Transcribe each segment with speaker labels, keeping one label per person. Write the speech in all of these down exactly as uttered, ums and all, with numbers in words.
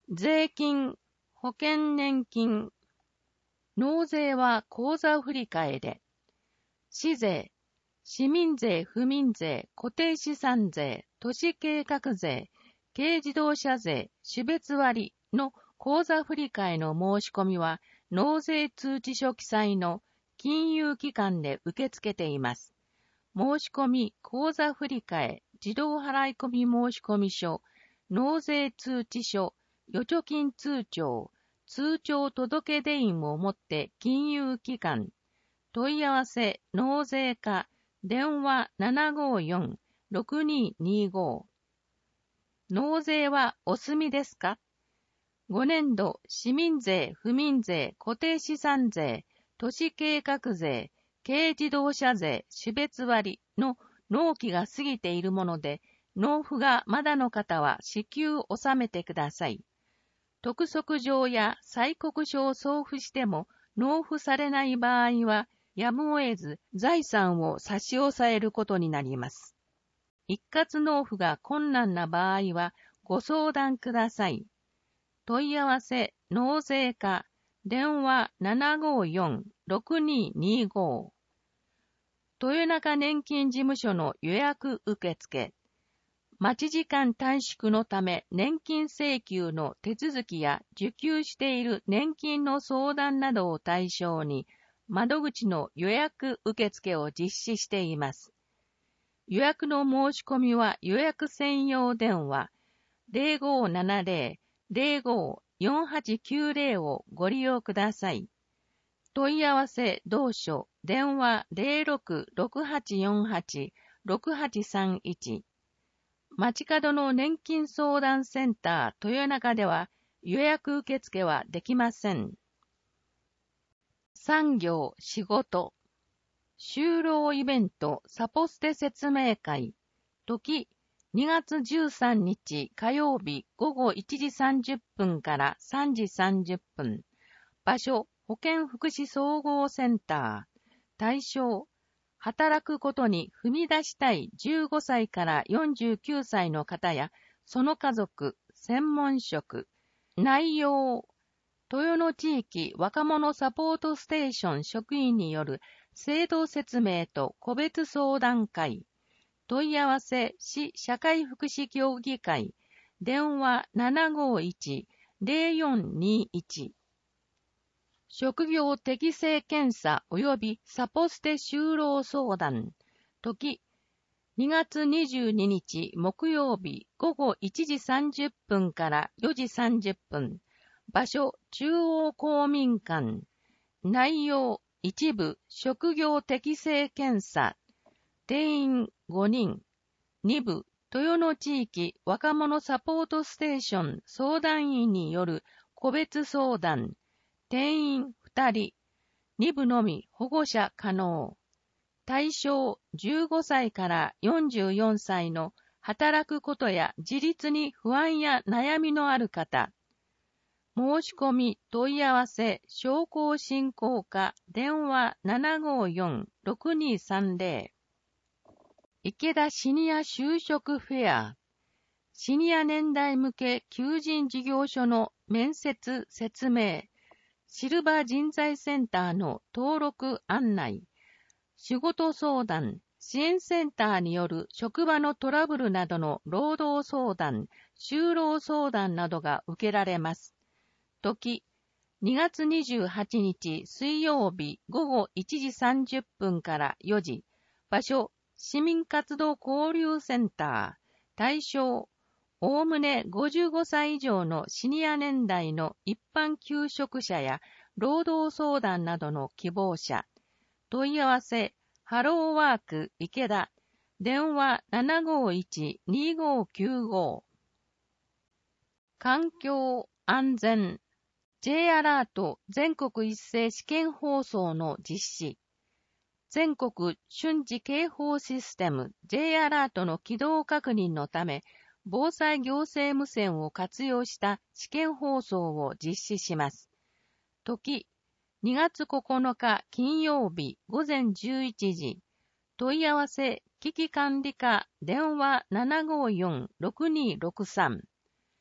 Speaker 1: 税金、保険年金、納税は口座振替で、市税、市民税、府民税、固定資産税、都市計画税、軽自動車税、種別割の口座振替の申し込みは、納税通知書記載の金融機関で受け付けています。申し込み、口座振替、自動払い込み申込書、納税通知書、預貯金通帳、通帳届出印をもって金融機関、問い合わせ、納税課、電話 ななごよんろくににご。納税はお済みですか？ご年度、市民税、府民税、固定資産税、都市計画税、軽自動車税、種別割の納期が過ぎているもので、納付がまだの方は至急納めてください。督促状や催告書を送付しても納付されない場合は、やむを得ず財産を差し押さえることになります。一括納付が困難な場合はご相談ください。問い合わせ、納税課、電話 ななごよんろくににご。豊中年金事務所の予約受付。待ち時間短縮のため年金請求の手続きや受給している年金の相談などを対象に窓口の予約受付を実施しています。予約の申し込みは予約専用電話 ゼロごーななゼロ ゼロごーよんはちきゅうゼロ をご利用ください。問い合わせ同所電話 ゼロろくろくはちよんはちろくはちさんいち。街角の年金相談センター豊中では予約受付はできません。産業、仕事、就労イベント、サポステ説明会、時、にがつじゅうさんにち火曜日午後いちじさんじゅっぷんからさんじさんじゅっぷん、場所、保健福祉総合センター、対象、働くことに踏み出したいじゅうごさいからよんじゅうきゅうさいの方や、その家族、専門職、内容、豊野地域若者サポートステーション職員による制度説明と個別相談会、問い合わせ市社会福祉協議会、電話 ななごいちゼロよんにいち。職業適性検査及びサポステ就労相談、時、にがつにじゅうににち木曜日午後いちじさんじゅっぷんからよじさんじゅっぷん、場所、中央公民館、内容、一部、職業適性検査、定員ごにん、に部、豊野地域若者サポートステーション相談員による個別相談、定員ふたり、に部のみ保護者可能。対象じゅうごさいからよんじゅうよんさいの働くことや自立に不安や悩みのある方。申し込み、問い合わせ、商工振興課、電話 ななごよんろくにさんゼロ。池田シニア就職フェア。シニア年代向け求人事業所の面接説明。シルバー人材センターの登録案内。仕事相談。支援センターによる職場のトラブルなどの労働相談、就労相談などが受けられます。時、にがつにじゅうはちにち水曜日午後いちじさんじゅっぷんからよじ。場所、市民活動交流センター。対象、おおむねごじゅうごさい以上のシニア年代の一般求職者や労働相談などの希望者。問い合わせ、ハローワーク池田。電話 ななごいちにごきゅうご。環境安全。J アラート全国一斉試験放送の実施。全国瞬時警報システム J アラートの起動確認のため、防災行政無線を活用した試験放送を実施します。時、にがつここのか金曜日午前じゅういちじ。問い合わせ、危機管理課電話 ななごよんろくにろくさん。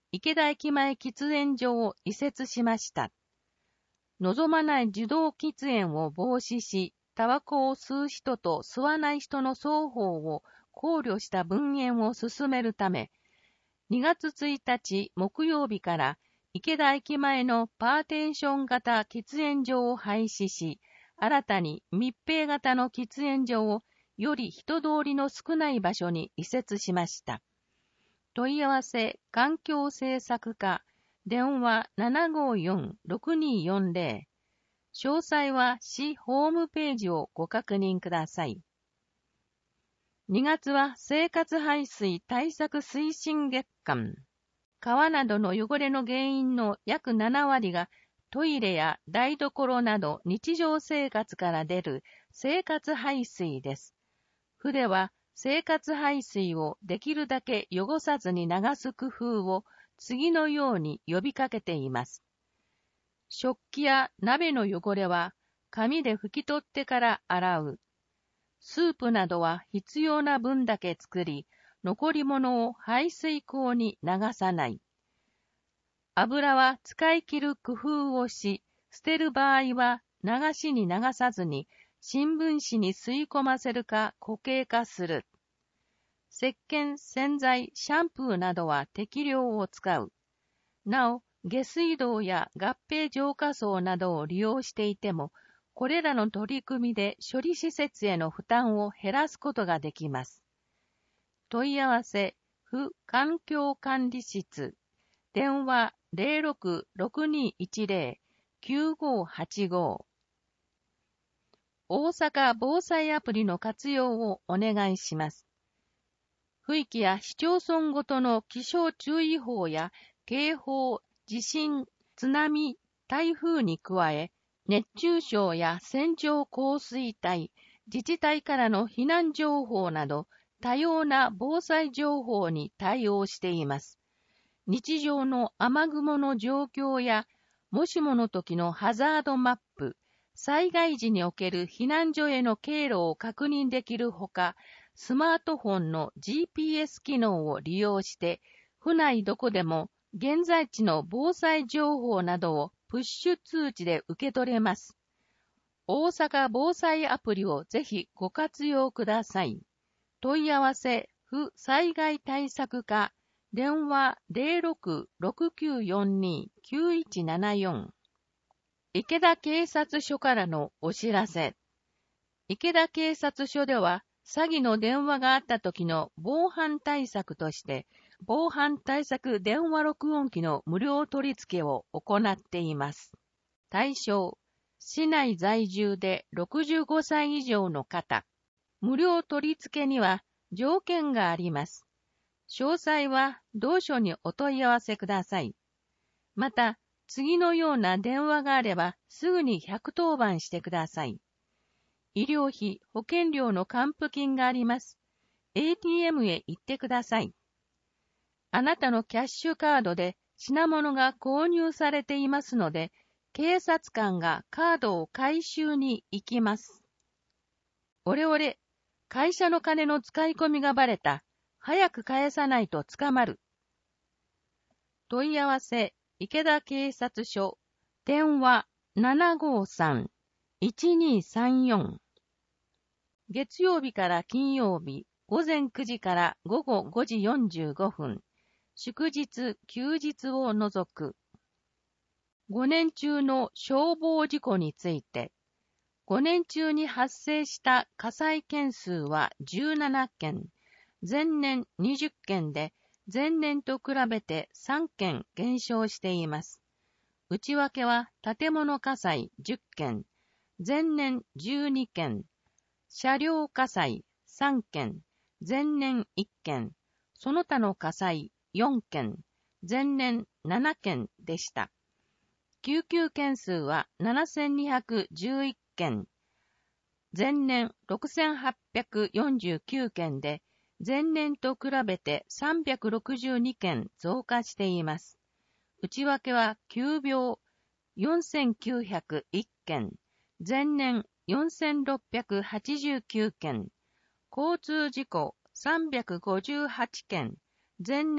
Speaker 1: 池田駅前喫煙所を移設しました。望まない受動喫煙を防止し、タバコを吸う人と吸わない人の双方を考慮した分煙を進めるため、にがつついたち木曜日から池田駅前のパーテンション型喫煙所を廃止し、新たに密閉型の喫煙所をより人通りの少ない場所に移設しました。問い合わせ環境政策課、電話 ななごーよんーろくにーよんゼロ、詳細は市ホームページをご確認ください。にがつは生活排水対策推進月間。川などの汚れの原因の約ななわりがトイレや台所など日常生活から出る生活排水です。府では生活排水をできるだけ汚さずに流す工夫を次のように呼びかけています。食器や鍋の汚れは紙で拭き取ってから洗う。スープなどは必要な分だけ作り、残り物を排水口に流さない。油は使い切る工夫をし、捨てる場合は流しに流さずに新聞紙に吸い込ませるか固形化する。石鹸、洗剤、シャンプーなどは適量を使う。なお、下水道や合併浄化槽などを利用していても、これらの取り組みで処理施設への負担を減らすことができます。問い合わせ、府環境管理室、電話 ゼロろくろくにーいちゼローきゅうごーはちご。大阪防災アプリの活用をお願いします。府域や市町村ごとの気象注意報や警報、地震、津波、台風に加え、熱中症や線状降水帯、自治体からの避難情報など多様な防災情報に対応しています。日常の雨雲の状況や、もしもの時のハザードマップ、災害時における避難所への経路を確認できるほか、スマートフォンの ジーピーエス 機能を利用して、府内どこでも現在地の防災情報などをプッシュ通知で受け取れます。大阪防災アプリをぜひご活用ください。問い合わせ、府災害対策課、電話 ゼロろくろくきゅうよんにーきゅういちななよん。池田警察署からのお知らせ。池田警察署では、詐欺の電話があった時の防犯対策として、防犯対策電話録音機の無料取り付けを行っています。対象、市内在住でろくじゅうごさい以上の方。無料取り付けには条件があります。詳細は同署にお問い合わせください。また、次のような電話があればすぐにひゃくとおばんしてください。医療費、保険料の還付金があります。エーティーエム へ行ってください。あなたのキャッシュカードで品物が購入されていますので、警察官がカードを回収に行きます。オレオレ、会社の金の使い込みがバレた。早く返さないと捕まる。問い合わせ、池田警察署、電話 ななごーさんいちにーさんよん。月曜日から金曜日、午前くじから午後ごじよんじゅうごふん、祝日、休日を除く。ごねん中の消防事故について、ごねん中に発生した火災件数はじゅうななけん、前年にじゅっけんで、前年と比べてさんけん減少しています。内訳は建物火災じゅっけん、前年じゅうにけん、車両火災さんけん、前年いっけん、その他の火災よんけん、前年ななけんでした。救急件数はななせんにひゃくじゅういっけん、前年ろくせんはっぴゃくよんじゅうきゅうけんで、前年と比べてさんびゃくろくじゅうにけん増加しています。内訳は急病よんせんきゅうひゃくいっけん、前年よんせんろっぴゃくはちじゅうきゅうけん、交通事故さんびゃくごじゅうはちけん、前年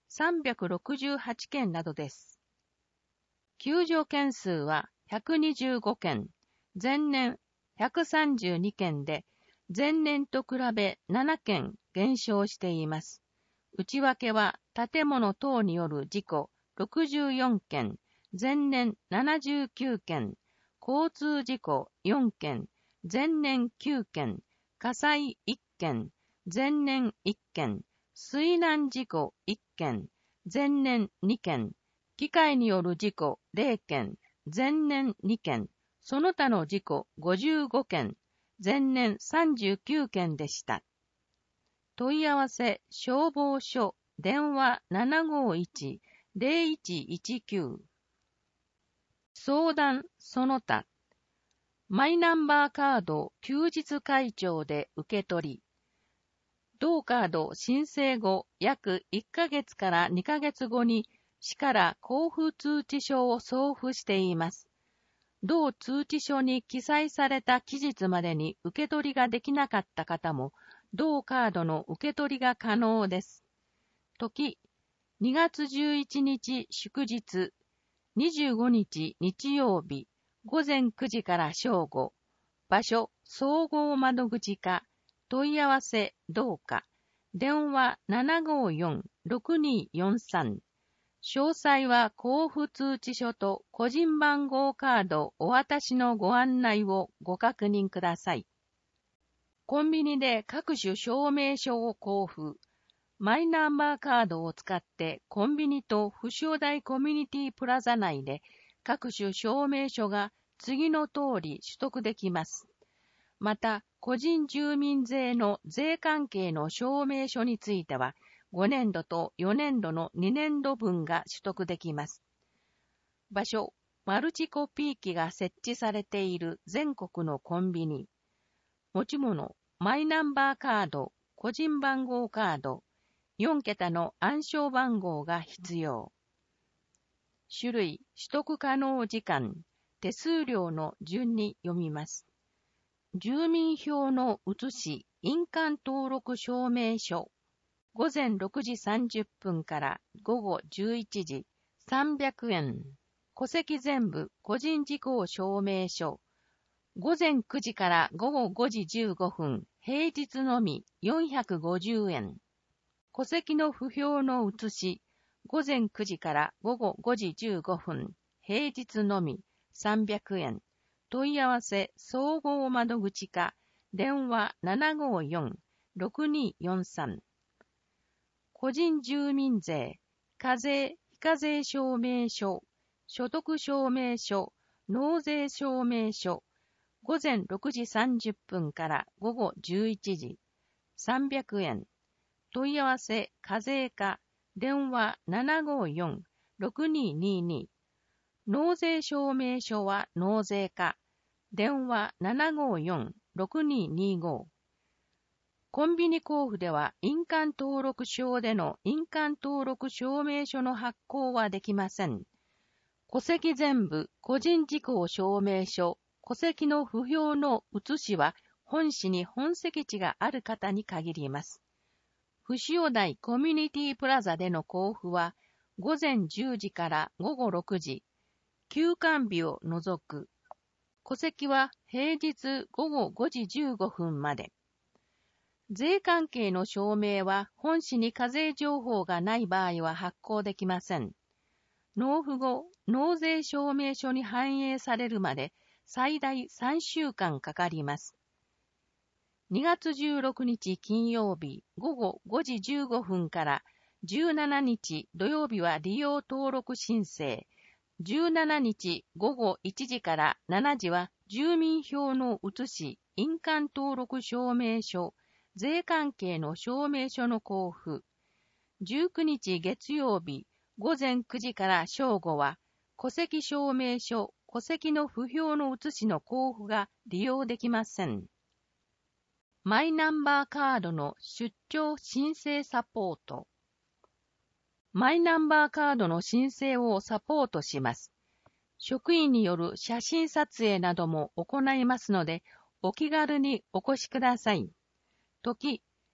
Speaker 1: さんびゃくろくじゅうはちけんなどです。救助件数はひゃくにじゅうごけん、前年ひゃくさんじゅうにけんで、前年と比べななけん減少しています。内訳は建物等による事故ろくじゅうよんけん、前年ななじゅうきゅうけん、交通事故よんけん、前年きゅうけん、火災いっけん、前年いっけん、水難事故いっけん、前年にけん、機械による事故れいけん、前年にけん、その他の事故ごじゅうごけん、前年さんじゅうきゅうけんでした。問い合わせ消防署電話 ななごいち ゼロいちいちきゅう 相談その他マイナンバーカード休日開帳で受け取り同カード申請後約いっかげつからにかげつごに市から交付通知書を送付しています。同通知書に記載された期日までに受け取りができなかった方も同カードの受け取りが可能です。時、にがつじゅういちにち祝日、にじゅうごにち日曜日、ごぜんくじから正午、場所、総合窓口課、問い合わせ、どうか、電話 ななごよん ろくによんさん、詳細は交付通知書と個人番号カードお渡しのご案内をご確認ください。コンビニで各種証明書を交付。マイナンバーカードを使ってコンビニと府省台コミュニティプラザ内で各種証明書が次の通り取得できます。また、個人住民税の税関係の証明書については、ごねんどとよねんどのにねんどぶんが取得できます。場所、マルチコピー機が設置されている全国のコンビニ。持ち物、マイナンバーカード、個人番号カード、よんけたの暗証番号が必要。種類、取得可能時間、手数料の順に読みます。住民票の写し、印鑑登録証明書。ごぜんろくじさんじゅっぷんからごごじゅういちじ、さんびゃくえん。戸籍全部個人事項証明書。ごぜんくじからごごごじじゅうごふん、平日のみよんひゃくごじゅうえん。戸籍の不評の写し、ごぜんくじからごごごじじゅうごふん、平日のみさんびゃくえん。問い合わせ総合窓口課、電話 ななごよん ろくによんさん。個人住民税、課税、非課税証明書、所得証明書、納税証明書、ごぜんろくじさんじゅっぷんからごごじゅういちじ、さんびゃくえん。問い合わせ、課税課、電話 ななごよん ろくににに。納税証明書は納税課、電話 ななごよん ろくににご。コンビニ交付では印鑑登録証での印鑑登録証明書の発行はできません。戸籍全部個人事項証明書、戸籍の不評の写しは本市に本籍地がある方に限ります。府省台コミュニティプラザでの交付はごぜんじゅうじからごごろくじ、休館日を除く。戸籍は平日ごごごじじゅうごふんまで。税関係の証明は本市に課税情報がない場合は発行できません。納付後、納税証明書に反映されるまで最大さんしゅうかんかかります。にがつじゅうろくにち金曜日ごごごじじゅうごふんからじゅうしちにち土曜日は利用登録申請、じゅうしちにちごごいちじからしちじは住民票の写し、印鑑登録証明書、税関係の証明書の交付。じゅうくにち月曜日ごぜんくじから正午は戸籍証明書、戸籍の不評の写しの交付が利用できません。マイナンバーカードの出張申請サポート。マイナンバーカードの申請をサポートします。職員による写真撮影なども行いますので、お気軽にお越しください。時、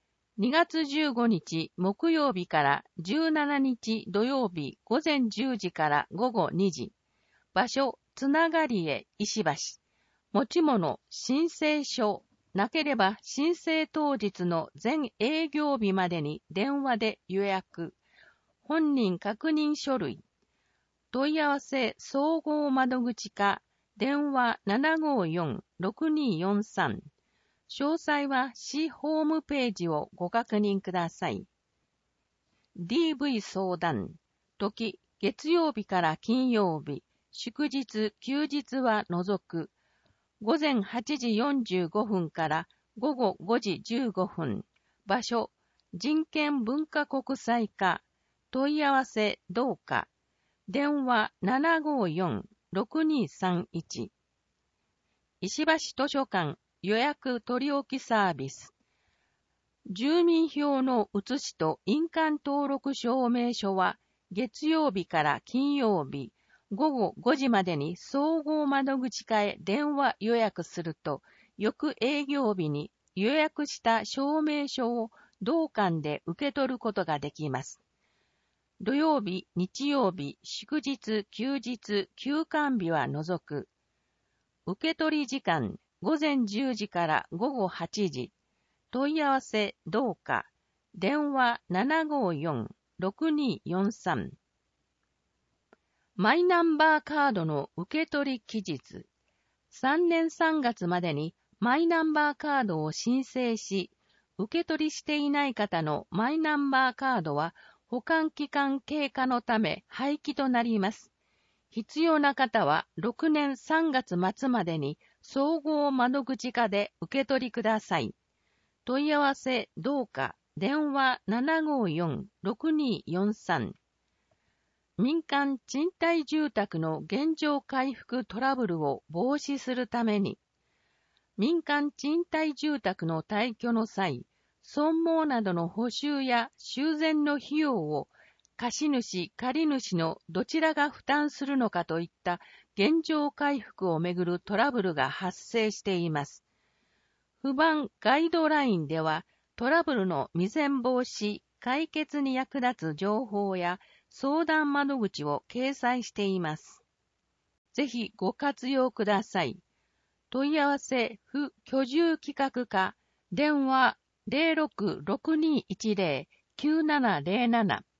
Speaker 1: にがつじゅうごにち木曜日からじゅうしちにち土曜日午前じゅうじから午後にじ。場所、つながりへ石橋。持ち物、申請書。なければ申請当日の全営業日までに電話で予約。本人確認書類。問い合わせ総合窓口課。電話 ななごよんろくによんさん。詳細は市ホームページをご確認ください。ディーブイ 相談。時、月曜日から金曜日、祝日、休日は除く。ごぜんはちじよんじゅうごふんからごごごじじゅうごふん。場所、人権文化国際課。問い合わせどうか。電話 ななごよんろくにさんいち。石橋図書館予約取り置きサービス。住民票の写しと印鑑登録証明書は月曜日から金曜日ごごごじまでに総合窓口課へ電話予約すると、翌営業日に予約した証明書を同館で受け取ることができます。土曜日、日曜日、祝日、休日、休館日は除く。受取時間、ごぜんじゅうじからごごはちじ。問い合わせどうか。電話 ななごよんろくによんさん。マイナンバーカードの受取期日。さんねんさんがつまでにマイナンバーカードを申請し、受け取りしていない方のマイナンバーカードは保管期間経過のため廃棄となります。必要な方はろくねんさんがつまつまでに総合窓口課で受け取りください。問い合わせどうか。電話 ななごよんろくによんさん。民間賃貸住宅の原状回復トラブルを防止するために、民間賃貸住宅の退去の際、損耗などの補修や修繕の費用を貸主、借主のどちらが負担するのかといった原状回復をめぐるトラブルが発生しています。不番ガイドラインでは、トラブルの未然防止、解決に役立つ情報や相談窓口を掲載しています。ぜひご活用ください。問い合わせ、府居住企画課、電話 ゼロろくろくにいちゼロきゅうななゼロなな。